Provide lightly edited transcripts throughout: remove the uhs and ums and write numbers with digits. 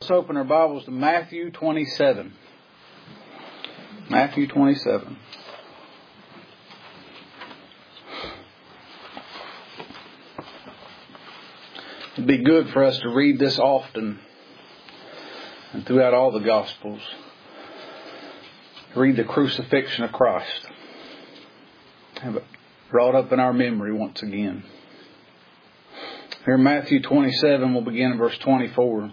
let's open our Bibles to Matthew 27. Matthew 27. It'd be good for us to read this often and throughout all the Gospels. Read the crucifixion of Christ. Have it brought up in our memory once again. Here in Matthew 27, we'll begin in verse 24.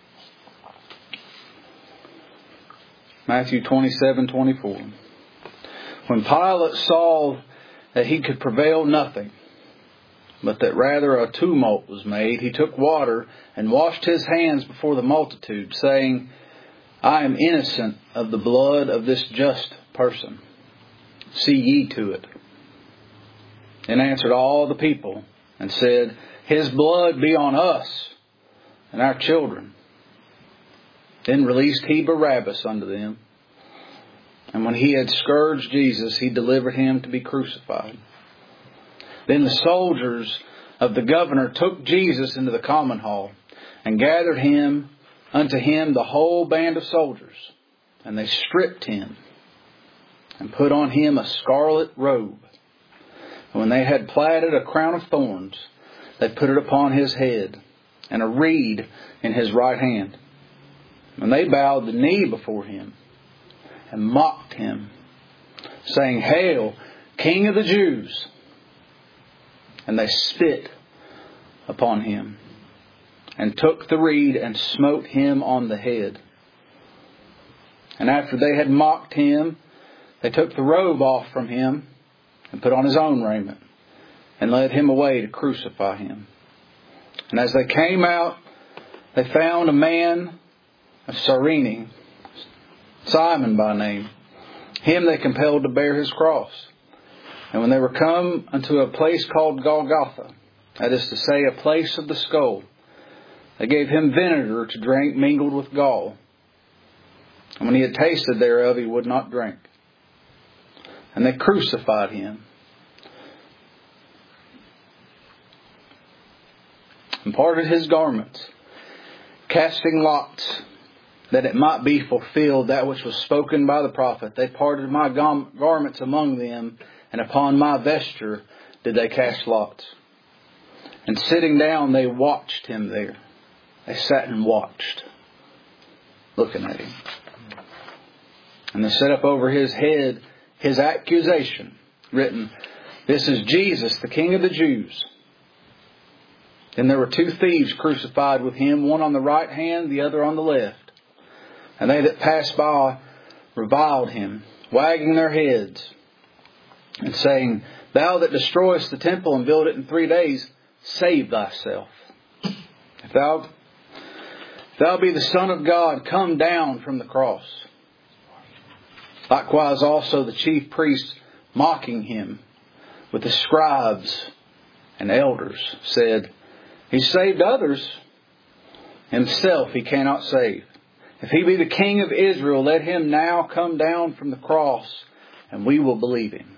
Matthew 27:24. When Pilate saw that he could prevail nothing, but that rather a tumult was made, he took water and washed his hands before the multitude, saying, I am innocent of the blood of this just person. See ye to it. Then answered all the people and said, His blood be on us and our children. Then released he Barabbas unto them. And when he had scourged Jesus, he delivered him to be crucified. Then the soldiers of the governor took Jesus into the common hall, and gathered him unto him the whole band of soldiers. And they stripped him, and put on him a scarlet robe. And when they had platted a crown of thorns, they put it upon his head, and a reed in his right hand. And they bowed the knee before him, and mocked him, saying, Hail, King of the Jews! And they spit upon him, and took the reed, and smote him on the head. And after they had mocked him, they took the robe off from him, and put on his own raiment, and led him away to crucify him. And as they came out, they found a man of Cyrene, Simon by name. Him they compelled to bear his cross. And when they were come unto a place called Golgotha, that is to say, a place of the skull, they gave him vinegar to drink mingled with gall. And when he had tasted thereof, he would not drink. And they crucified him, and parted his garments, casting lots, that it might be fulfilled that which was spoken by the prophet. They parted my garments among them, and upon my vesture did they cast lots. And sitting down, they watched him there. They sat and watched, looking at him. And they set up over his head his accusation, written, This is Jesus, the King of the Jews. Then there were two thieves crucified with him, one on the right hand, the other on the left. And they that passed by reviled him, wagging their heads, and saying, Thou that destroyest the temple and build it in 3 days, save thyself. If thou be the Son of God, come down from the cross. Likewise also the chief priests, mocking him with the scribes and elders, said, He saved others, himself he cannot save. If he be the King of Israel, let him now come down from the cross, and we will believe him.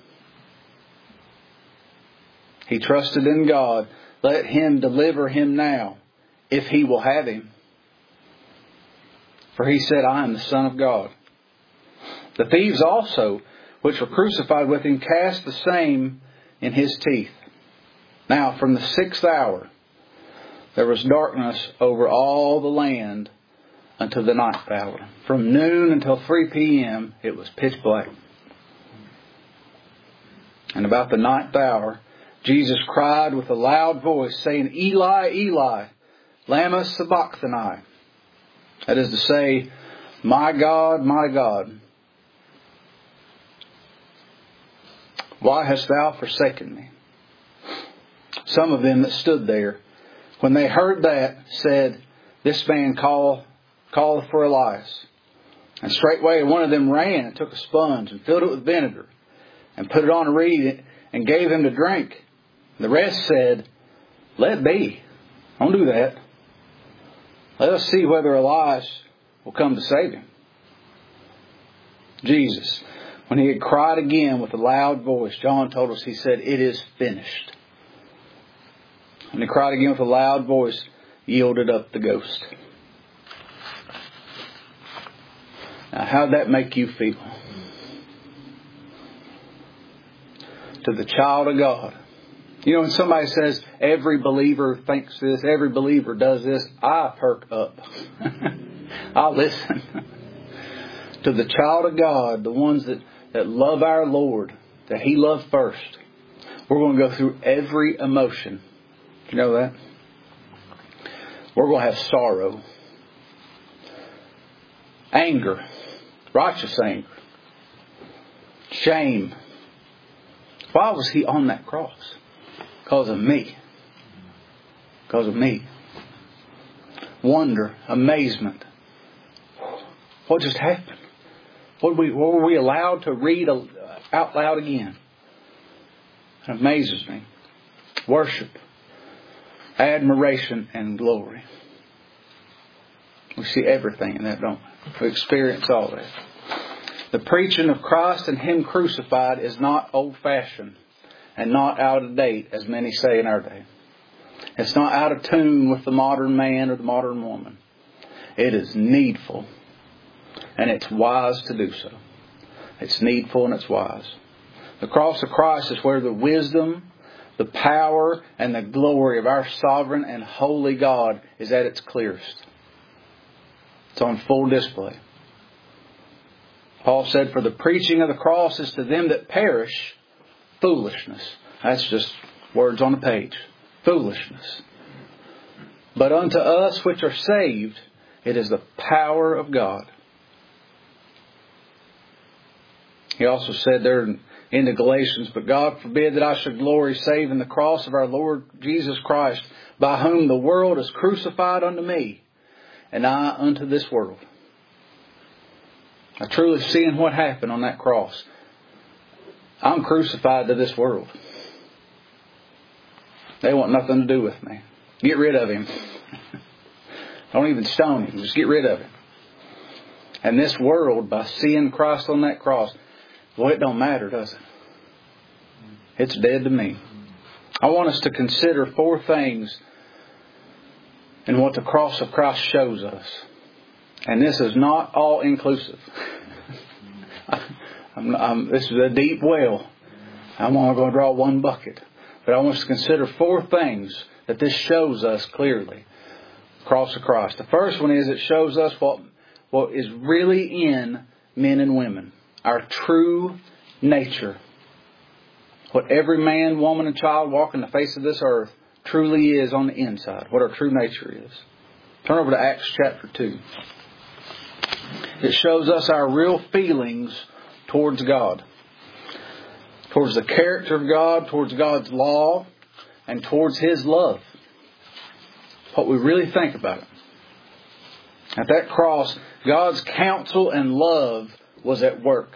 He trusted in God. Let him deliver him now, if he will have him. For he said, I am the Son of God. The thieves also, which were crucified with him, cast the same in his teeth. Now from the 6th hour, there was darkness over all the land until the 9th hour. From noon until 3 p.m. it was pitch black. And about the 9th hour, Jesus cried with a loud voice, saying, Eli, Eli, lama sabachthani. That is to say, My God, why hast thou forsaken me? Some of them that stood there, when they heard that, said, This man calleth for Elias. And straightway one of them ran and took a sponge and filled it with vinegar and put it on a reed and gave him to drink. The rest said, Let be. Don't do that. Let us see whether Elias will come to save him. Jesus, when he had cried again with a loud voice, John told us, he said, It is finished. And he cried again with a loud voice, yielded up the ghost. Now, how'd that make you feel? To the child of God. You know, when somebody says every believer thinks this, every believer does this, I perk up. I listen. To the child of God, the ones that love our Lord, that He loved first, we're going to go through every emotion. You know that? We're going to have sorrow, anger, righteous anger, shame. Why was He on that cross? Because of me. Because of me. Wonder, amazement. What just happened? What were we allowed to read out loud again? It amazes me. Worship, admiration, and glory. We see everything in that, don't we? We experience all that. The preaching of Christ and Him crucified is not old-fashioned and not out of date, as many say in our day. It's not out of tune with the modern man or the modern woman. It is needful. And it's wise to do so. It's needful and it's wise. The cross of Christ is where the wisdom, the power, and the glory of our sovereign and holy God is at its clearest. It's on full display. Paul said, "For the preaching of the cross is to them that perish foolishness." That's just words on a page. Foolishness. But unto us which are saved, it is the power of God. He also said there in the Galatians, "But God forbid that I should glory save in the cross of our Lord Jesus Christ, by whom the world is crucified unto me, and I unto this world." I truly seeing what happened on that cross. I'm crucified to this world. They want nothing to do with me. Get rid of him. Don't even stone him. Just get rid of him. And this world, by seeing Christ on that cross, well, it don't matter, does it? It's dead to me. I want us to consider 4 things in what the cross of Christ shows us. And this is not all inclusive. This is a deep well. I'm only going to draw one bucket. But I want us to consider 4 things that this shows us clearly. The cross of Christ. The first one is it shows us what is really in men and women. Our true nature. What every man, woman, and child walking the face of this earth truly is on the inside. What our true nature is. Turn over to Acts chapter 2. It shows us our real feelings towards God. Towards the character of God, towards God's law, and towards His love. What we really think about it. At that cross, God's counsel and love was at work.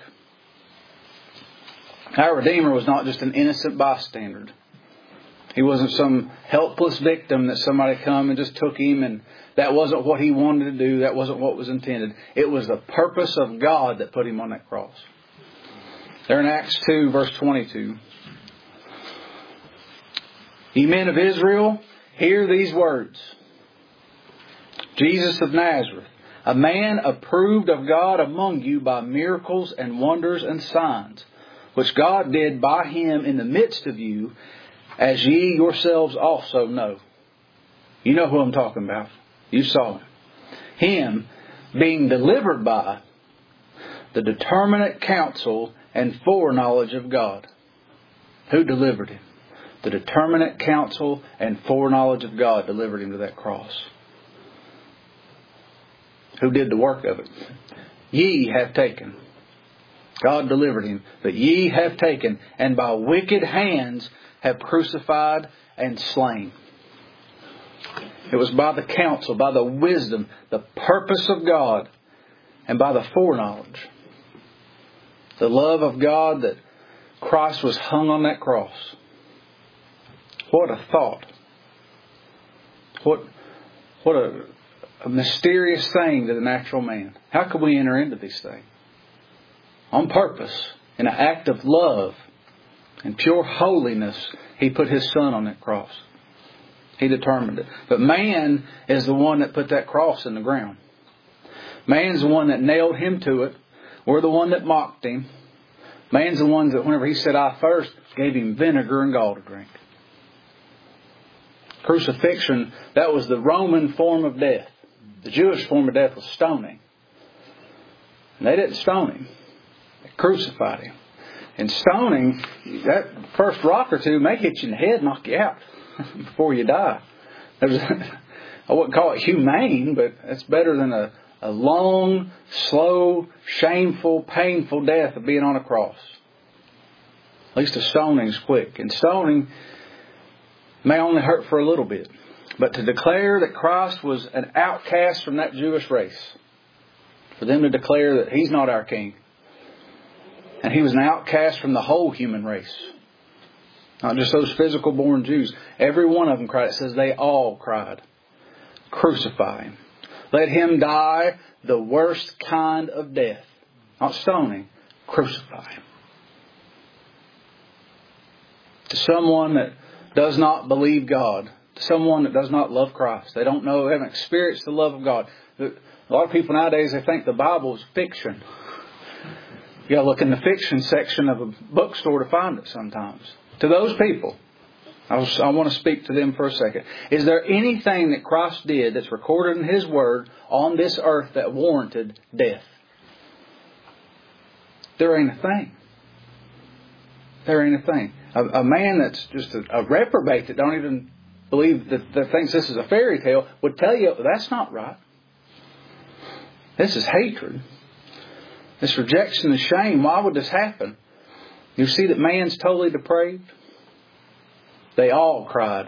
Our Redeemer was not just an innocent bystander. He wasn't some helpless victim that somebody come and just took him, and that wasn't what He wanted to do. That wasn't what was intended. It was the purpose of God that put Him on that cross. There in Acts 2, verse 22. "Ye men of Israel, hear these words. Jesus of Nazareth, a man approved of God among you by miracles and wonders and signs, which God did by Him in the midst of you, as ye yourselves also know." You know who I'm talking about. You saw Him. Him being delivered by the determinate counsel and foreknowledge of God. Who delivered Him? The determinate counsel and foreknowledge of God delivered Him to that cross. Who did the work of it? Ye have taken. God delivered Him. But ye have taken, and by wicked hands have crucified and slain. It was by the counsel, by the wisdom, the purpose of God, and by the foreknowledge. The love of God that Christ was hung on that cross. What a thought. What a mysterious thing to the natural man. How could we enter into these things? On purpose, in an act of love and pure holiness, He put His Son on that cross. He determined it. But man is the one that put that cross in the ground. Man's the one that nailed Him to it. We're the one that mocked Him. Man's the one that whenever He said, "I first," gave Him vinegar and gall to drink. Crucifixion, that was the Roman form of death. The Jewish form of death was stoning. And they didn't stone Him. They crucified Him. And stoning, that first rock or two may hit you in the head and knock you out before you die. I wouldn't call it humane, but it's better than a long, slow, shameful, painful death of being on a cross. At least a stoning's quick. And stoning may only hurt for a little bit. But to declare that Christ was an outcast from that Jewish race, for them to declare that He's not our King, and He was an outcast from the whole human race, not just those physical born Jews. Every one of them cried. It says they all cried, "Crucify Him. Let Him die the worst kind of death." Not stoning. Crucify Him. To someone that does not believe God, to someone that does not love Christ, they don't know, haven't experienced the love of God. A lot of people nowadays, they think the Bible is fiction. You got to look in the fiction section of a bookstore to find it sometimes. To those people, I want to speak to them for a second. Is there anything that Christ did that's recorded in His Word on this earth that warranted death? There ain't a thing. There ain't a thing. A man that's just a reprobate that don't even believe that thinks this is a fairy tale would tell you that's not right. This is hatred. This rejection and shame. Why would this happen? You see that man's totally depraved? They all cried.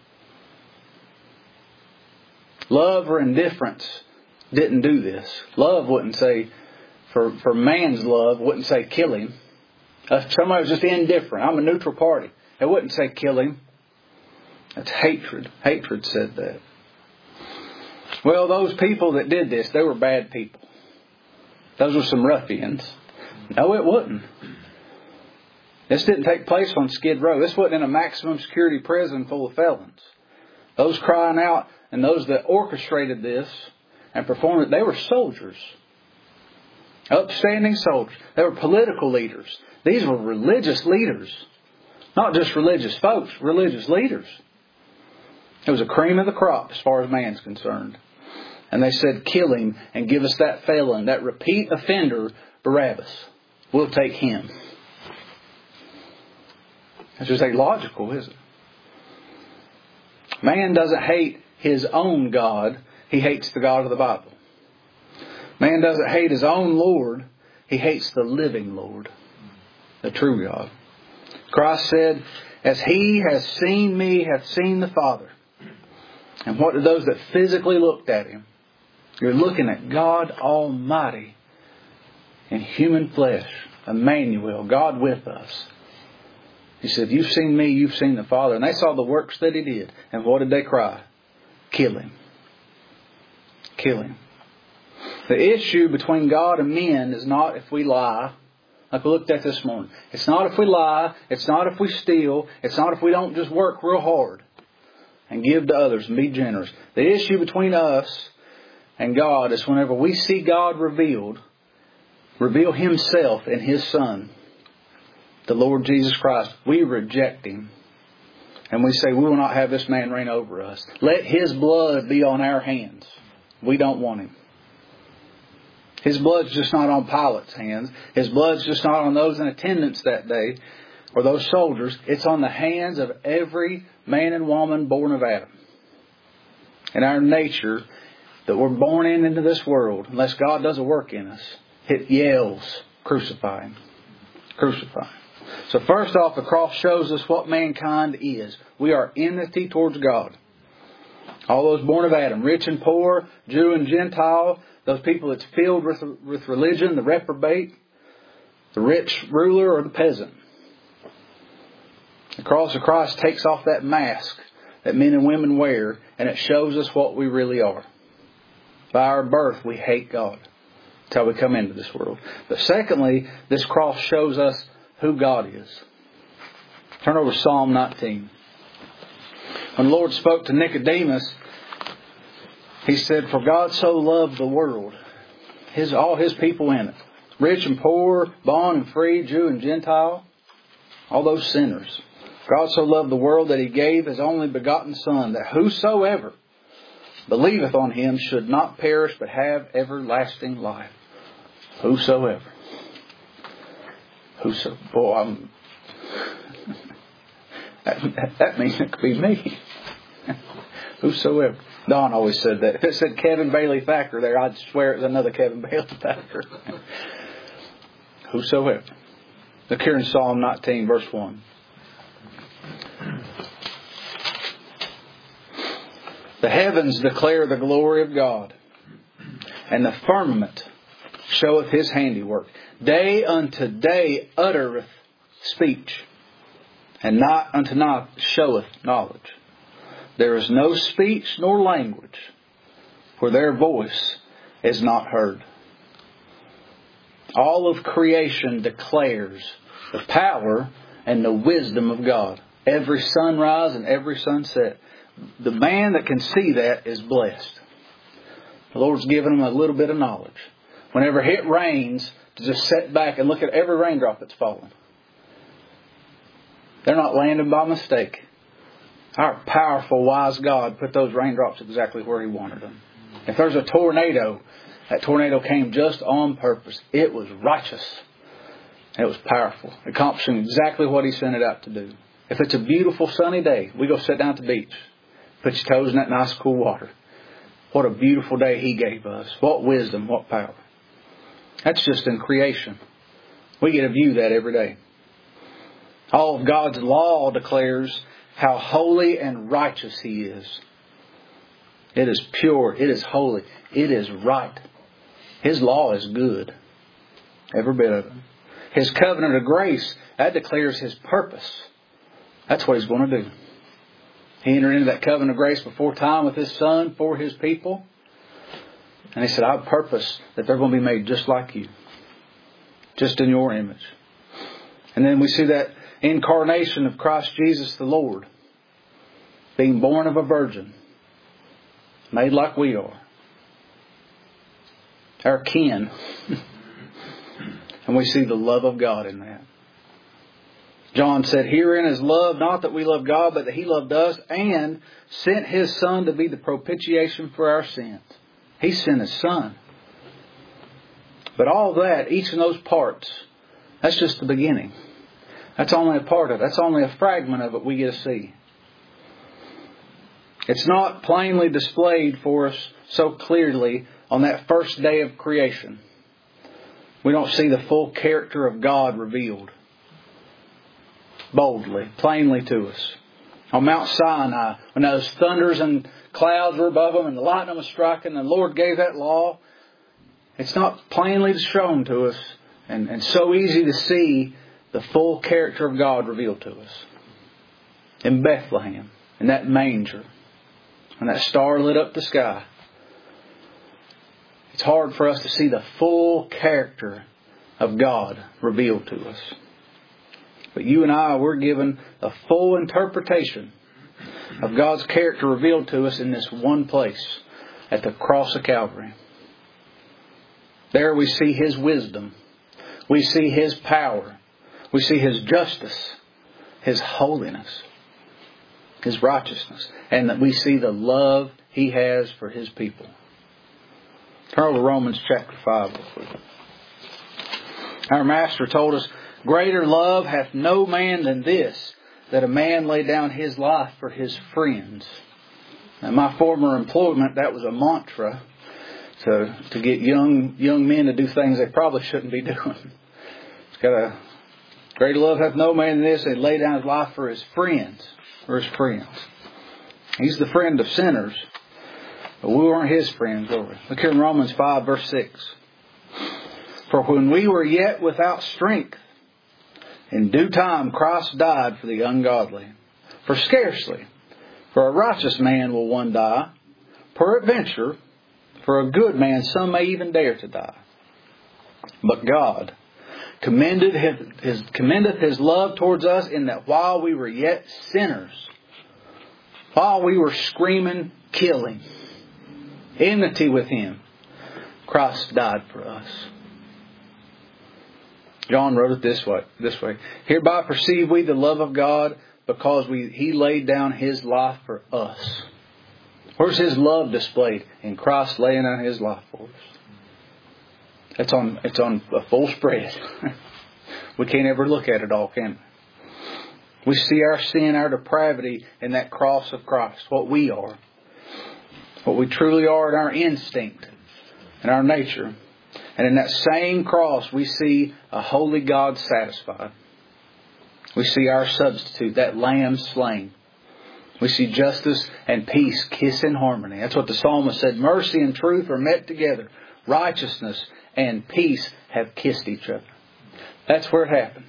Love or indifference didn't do this. Love wouldn't say, for man's love, wouldn't say kill him. If somebody was just indifferent, I'm a neutral party, it wouldn't say kill him. That's hatred. Hatred said that. Well, those people that did this, they were bad people. Those were some ruffians. No, it wouldn't. This didn't take place on Skid Row. This wasn't in a maximum security prison full of felons. Those crying out and those that orchestrated this and performed it, they were soldiers. Upstanding soldiers. They were political leaders. These were religious leaders. Not just religious folks, religious leaders. It was a cream of the crop as far as man's concerned. And they said, kill him and give us that felon, that repeat offender, Barabbas. We'll take him. That's just illogical, isn't it? Man doesn't hate his own God. He hates the God of the Bible. Man doesn't hate his own Lord. He hates the living Lord, the true God. Christ said, as He has seen me, hath seen the Father. And what did those that physically looked at Him? You're looking at God Almighty in human flesh, Emmanuel, God with us. He said, you've seen me, you've seen the Father. And they saw the works that He did. And what did they cry? Kill Him. Kill Him. The issue between God and men is not if we lie, like we looked at this morning. It's not if we lie. It's not if we steal. It's not if we don't just work real hard and give to others and be generous. The issue between us and God is whenever we see God reveal Himself in His Son, the Lord Jesus Christ, we reject Him. And we say, we will not have this man reign over us. Let His blood be on our hands. We don't want Him. His blood's just not on Pilate's hands. His blood's just not on those in attendance that day or those soldiers. It's on the hands of every man and woman born of Adam. And our nature that we're born into this world, unless God does a work in us, it yells, crucify Him. Crucify Him. So first off, the cross shows us what mankind is. We are enmity towards God. All those born of Adam, rich and poor, Jew and Gentile, those people that's filled with religion, the reprobate, the rich ruler or the peasant. The cross of Christ takes off that mask that men and women wear, and it shows us what we really are. By our birth, we hate God. That's how we come into this world. But secondly, this cross shows us who God is. Turn over to Psalm 19. When the Lord spoke to Nicodemus, He said, for God so loved the world all His people in it. Rich and poor, bond and free, Jew and Gentile. All those sinners. God so loved the world that He gave His only begotten Son, that whosoever believeth on Him should not perish but have everlasting life. Whosoever. Boy, that means it could be me. Whosoever. Don always said that. If it said Kevin Bailey Thacker there, I'd swear it was another Kevin Bailey Thacker. Whosoever. Look here in Psalm 19, verse 1. The heavens declare the glory of God, and the firmament showeth His handiwork. Day unto day uttereth speech, and night unto night showeth knowledge. There is no speech nor language where their voice is not heard. All of creation declares the power and the wisdom of God. Every sunrise and every sunset. The man that can see that is blessed. The Lord's given him a little bit of knowledge. Whenever it rains, to just sit back and look at every raindrop that's fallen. They're not landing by mistake. Our powerful, wise God put those raindrops exactly where He wanted them. If there's a tornado, that tornado came just on purpose. It was righteous. It was powerful. Accomplishing exactly what He sent it out to do. If it's a beautiful sunny day, we go sit down at the beach. Put your toes in that nice cool water. What a beautiful day He gave us. What wisdom, what power. That's just in creation. We get to view that every day. All of God's law declares how holy and righteous He is. It is pure. It is holy. It is right. His law is good. Every bit of it. His covenant of grace, that declares His purpose. That's what He's going to do. He entered into that covenant of grace before time with His Son for His people. And He said, I purpose that they're going to be made just like you. Just in your image. And then we see that incarnation of Christ Jesus the Lord. Being born of a virgin. Made like we are. Our kin. And we see the love of God in that. John said, herein is love, not that we love God, but that He loved us and sent His Son to be the propitiation for our sins. He sent His Son. But all that, each of those parts, that's just the beginning. That's only a part of it. That's only a fragment of it we get to see. It's not plainly displayed for us so clearly on that first day of creation. We don't see the full character of God revealed boldly, plainly to us. On Mount Sinai, when those thunders and clouds were above them and the lightning was striking, and the Lord gave that law, it's not plainly shown to us and so easy to see the full character of God revealed to us. In Bethlehem, in that manger, when that star lit up the sky, it's hard for us to see the full character of God revealed to us. But you and I, we're given a full interpretation of God's character revealed to us in this one place, at the cross of Calvary. There we see His wisdom. We see His power. We see His justice, His holiness, His righteousness. And that we see the love He has for His people. Turn over to Romans chapter 5 real quick. Our Master told us, greater love hath no man than this, that a man lay down his life for his friends. In my former employment, that was a mantra to get young men to do things they probably shouldn't be doing. It's got a greater love hath no man than this, that lay down his life for his friends. For his friends. He's the friend of sinners. But we weren't His friends, were we? Look here in Romans 5, verse 6. For when we were yet without strength, in due time Christ died for the ungodly. For scarcely, for a righteous man will one die. Peradventure, for a good man some may even dare to die. But God commendeth His love towards us in that while we were yet sinners, while we were screaming, killing, enmity with Him, Christ died for us. John wrote it this way. Hereby perceive we the love of God, because He laid down His life for us. Where's His love displayed? In Christ laying down His life for us. It's on a full spread. We can't ever look at it all, can we? We see our sin, our depravity in that cross of Christ. What we are. What we truly are in our instinct and our nature. And in that same cross we see a holy God satisfied. We see our substitute, that Lamb slain. We see justice and peace kiss in harmony. That's what the psalmist said. Mercy and truth are met together. Righteousness and peace have kissed each other. That's where it happened.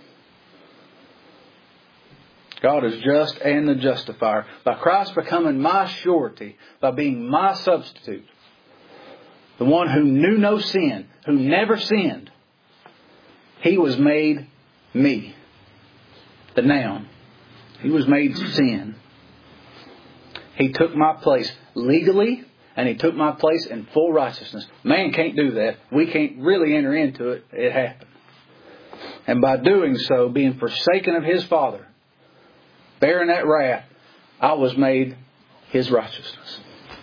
God is just and the justifier. By Christ becoming my surety, by being my substitute, the one who knew no sin, who never sinned, He was made me. The noun. He was made sin. He took my place legally, and He took my place in full righteousness. Man can't do that. We can't really enter into it. It happened. And by doing so, being forsaken of His Father, bearing that wrath, I was made His righteousness.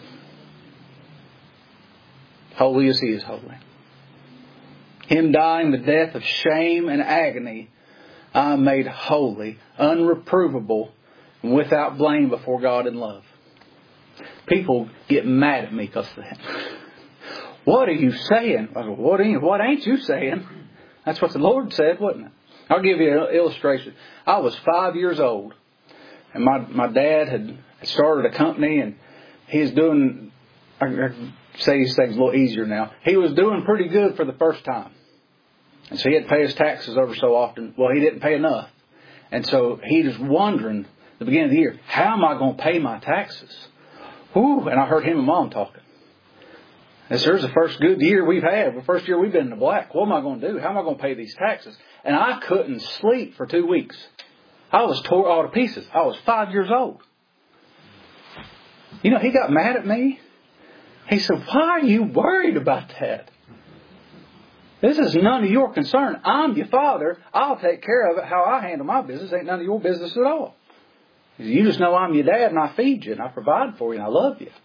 Holy as He is holy. Him dying the death of shame and agony, I am made holy, unreprovable, and without blame before God in love. People get mad at me because of that. What are you saying? I go, what ain't you saying? That's what the Lord said, wasn't it? I'll give you an illustration. I was 5 years old, and my dad had started a company, and he's doing, I say these things a little easier now. He was doing pretty good for the first time. And so he had to pay his taxes over so often. Well, he didn't pay enough. And so he was wondering at the beginning of the year, how am I going to pay my taxes? Whew, and I heard him and Mom talking. This is the first good year we've had. The first year we've been in the black. What am I going to do? How am I going to pay these taxes? And I couldn't sleep for 2 weeks. I was tore all to pieces. I was 5 years old. You know, he got mad at me. He said, why are you worried about that? This is none of your concern. I'm your father. I'll take care of it. How I handle my business ain't none of your business at all. He said, you just know I'm your dad and I feed you and I provide for you and I love you.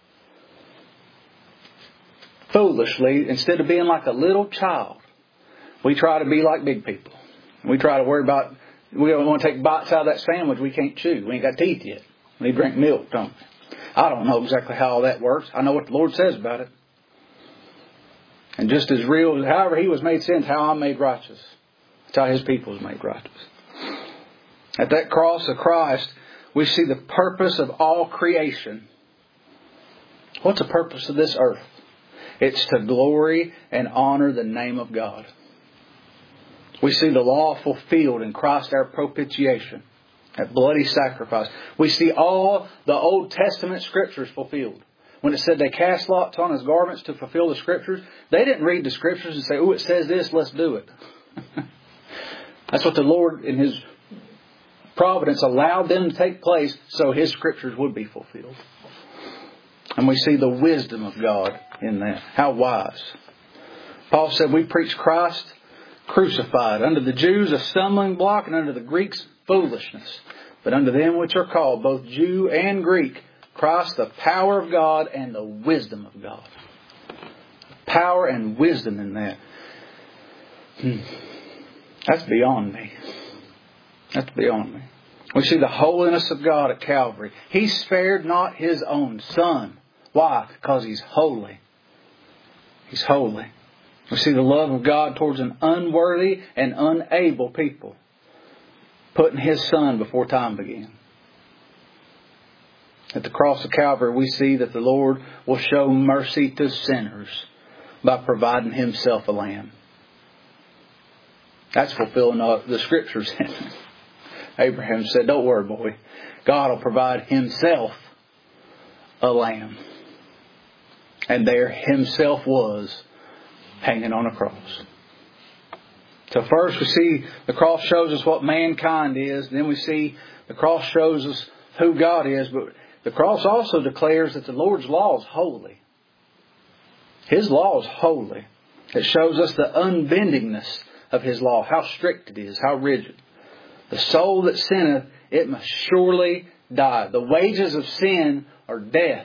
Foolishly, instead of being like a little child, we try to be like big people. We try to worry about, we don't want to take bites out of that sandwich we can't chew. We ain't got teeth yet. We drink milk, don't we? I don't know exactly how all that works. I know what the Lord says about it. And just as real, however He was made sin, how I'm made righteous. That's how His people was made righteous. At that cross of Christ, we see the purpose of all creation. What's the purpose of this earth? It's to glory and honor the name of God. We see the law fulfilled in Christ our propitiation, that bloody sacrifice. We see all the Old Testament Scriptures fulfilled. When it said they cast lots on His garments to fulfill the Scriptures, they didn't read the Scriptures and say, oh, it says this, let's do it. That's what the Lord in His providence allowed them to take place so His Scriptures would be fulfilled. And we see the wisdom of God in that. How wise. Paul said, we preach Christ crucified. Unto the Jews a stumbling block, and unto the Greeks foolishness. But unto them which are called, both Jew and Greek, Christ the power of God and the wisdom of God. Power and wisdom in that. That's beyond me. That's beyond me. We see the holiness of God at Calvary. He spared not His own Son. Why? Because He's holy. He's holy. We see the love of God towards an unworthy and unable people, putting His Son before time began. At the cross of Calvary, we see that the Lord will show mercy to sinners by providing Himself a lamb. That's fulfilling the Scriptures. Abraham said, don't worry, boy. God will provide Himself a lamb. And there Himself was, hanging on a cross. So first we see the cross shows us what mankind is. Then we see the cross shows us who God is. But the cross also declares that the Lord's law is holy. His law is holy. It shows us the unbendingness of His law, how strict it is, how rigid. The soul that sinneth, it must surely die. The wages of sin are death.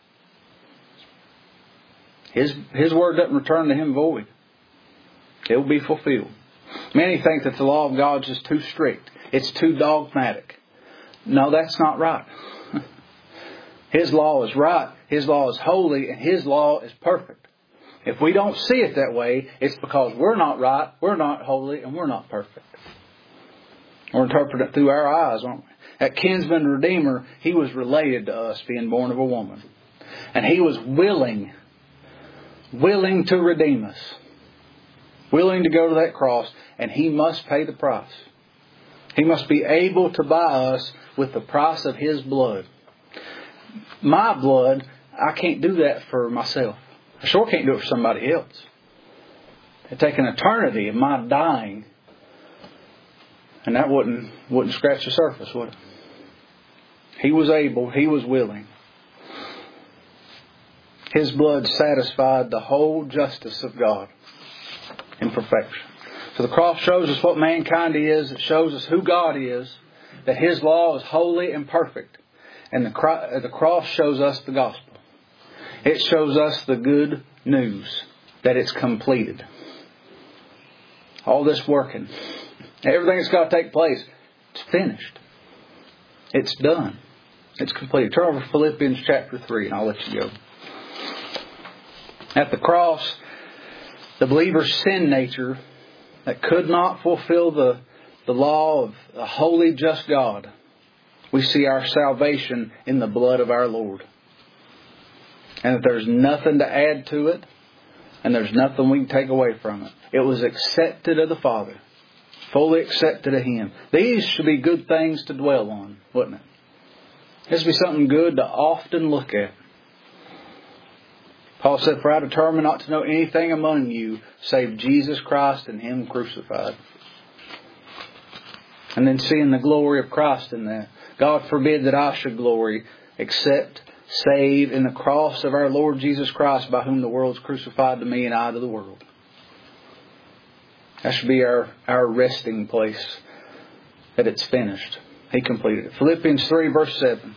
His word doesn't return to Him void. It will be fulfilled. Many think that the law of God is just too strict. It's too dogmatic. No, that's not right. His law is right. His law is holy. And His law is perfect. If we don't see it that way, it's because we're not right, we're not holy, and we're not perfect. We're interpreting it through our eyes, aren't we? That kinsman redeemer, He was related to us, being born of a woman. And He was willing to redeem us. Willing to go to that cross. And He must pay the price. He must be able to buy us with the price of His blood. My blood, I can't do that for myself. I sure can't do it for somebody else. It'd take an eternity of my dying. And that wouldn't scratch the surface, would it? He was able. He was willing. His blood satisfied the whole justice of God in perfection. So the cross shows us what mankind is. It shows us who God is. That His law is holy and perfect. And the cross shows us the gospel. It shows us the good news. That it's completed. All this working. Everything that's got to take place. It's finished. It's done. It's completed. Turn over to Philippians chapter 3 and I'll let you go. At the cross, the believer's sin nature that could not fulfill the law of a holy, just God, we see our salvation in the blood of our Lord. And that there's nothing to add to it, and there's nothing we can take away from it. It was accepted of the Father, fully accepted of Him. These should be good things to dwell on, wouldn't it? This would be something good to often look at. Paul said, "For I determined not to know anything among you save Jesus Christ and Him crucified." And then seeing the glory of Christ in that. God forbid that I should glory except save in the cross of our Lord Jesus Christ, by whom the world is crucified to me and I to the world. That should be our resting place, that it's finished. He completed it. Philippians 3 verse 7.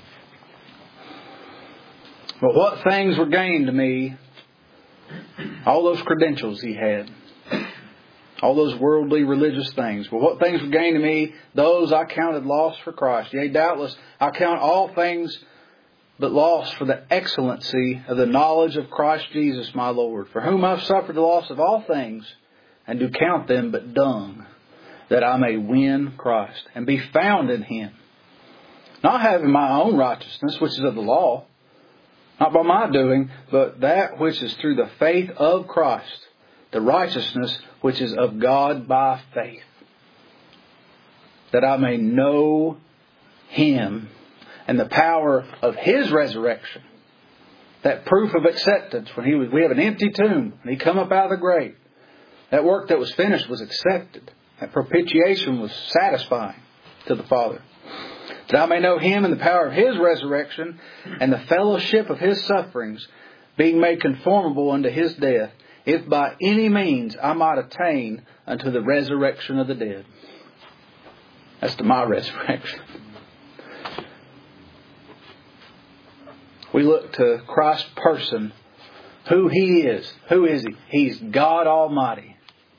But what things were gained to me, all those credentials he had, all those worldly religious things. But what things were gained to me, those I counted loss for Christ. Yea, doubtless, I count all things but loss for the excellency of the knowledge of Christ Jesus my Lord, for whom I've suffered the loss of all things, and do count them but dung, that I may win Christ, and be found in Him. Not having my own righteousness, which is of the law, not by my doing, but that which is through the faith of Christ, the righteousness which is of God by faith, that I may know Him and the power of His resurrection. That proof of acceptance when we have an empty tomb and He come up out of the grave. That work that was finished was accepted. That propitiation was satisfying to the Father. That I may know Him and the power of His resurrection and the fellowship of His sufferings, being made conformable unto His death, if by any means I might attain unto the resurrection of the dead. That's to my resurrection. We look to Christ's person, who He is. Who is He? He's God Almighty.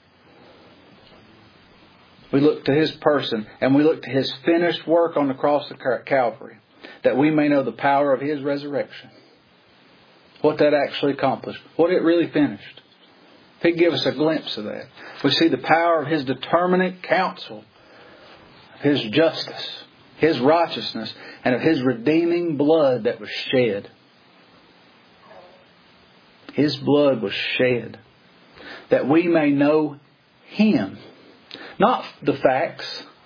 We look to His person, and we look to His finished work on the cross of Calvary, that we may know the power of His resurrection. What that actually accomplished. What it really finished. If He'd give us a glimpse of that. We see the power of His determinate counsel, His justice, His righteousness, and of His redeeming blood that was shed. His blood was shed that we may know Him. Not the facts.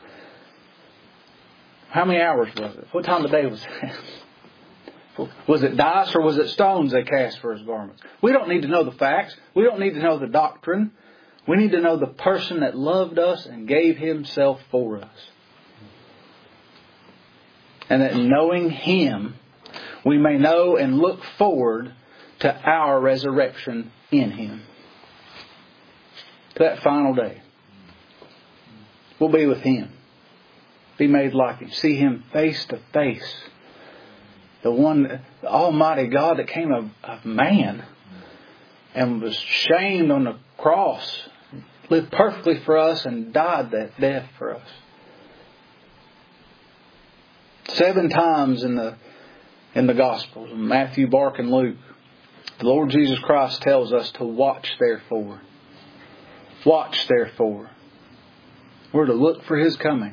How many hours was it? What time of day was it? Was it dice or was it stones they cast for His garments? We don't need to know the facts. We don't need to know the doctrine. We need to know the person that loved us and gave Himself for us. And that knowing Him, we may know and look forward to our resurrection in Him. to that final day. We'll be with Him. Be made like Him. See Him face to face. The one, the Almighty God that came of man and was shamed on the cross, lived perfectly for us and died that death for us. 7 times in the Gospels, Matthew, Mark, and Luke, the Lord Jesus Christ tells us to watch therefore. Watch therefore. We're to look for His coming.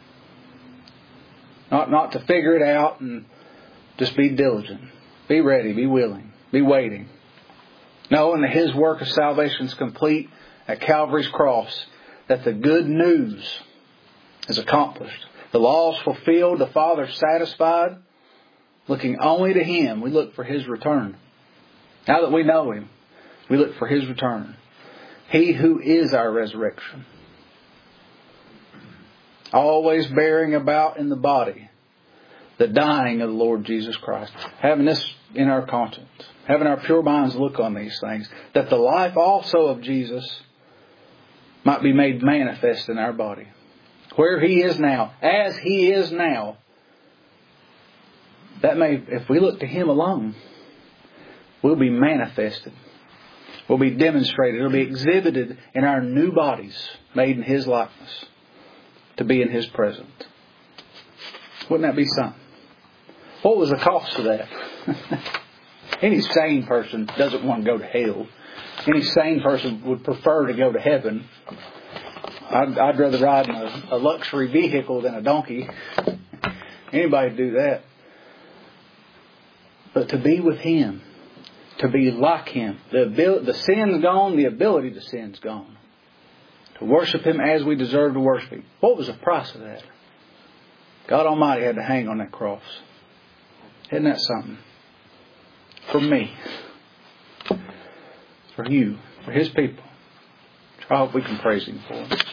Not to figure it out and just be diligent. Be ready, be willing, be waiting. Knowing that His work of salvation is complete at Calvary's cross. That the good news is accomplished. The law is fulfilled. The Father is satisfied. Looking only to Him. We look for His return. Now that we know Him, we look for His return. He who is our resurrection. Always bearing about in the body the dying of the Lord Jesus Christ. Having this in our conscience. Having our pure minds look on these things. That the life also of Jesus might be made manifest in our body. Where He is now. As He is now. That may, if we look to Him alone, we'll be manifested. Will be demonstrated. It will be exhibited in our new bodies. Made in His likeness. To be in His presence. Wouldn't that be something? What was the cost of that? Any sane person doesn't want to go to hell. Any sane person would prefer to go to heaven. I'd rather ride in a luxury vehicle than a donkey. Anybody do that. But to be with Him. To be like Him. The sin's gone. The ability to sin's gone. To worship Him as we deserve to worship Him. What was the price of that? God Almighty had to hang on that cross. Isn't that something? For me. For you. For His people. I hope we can praise Him for it.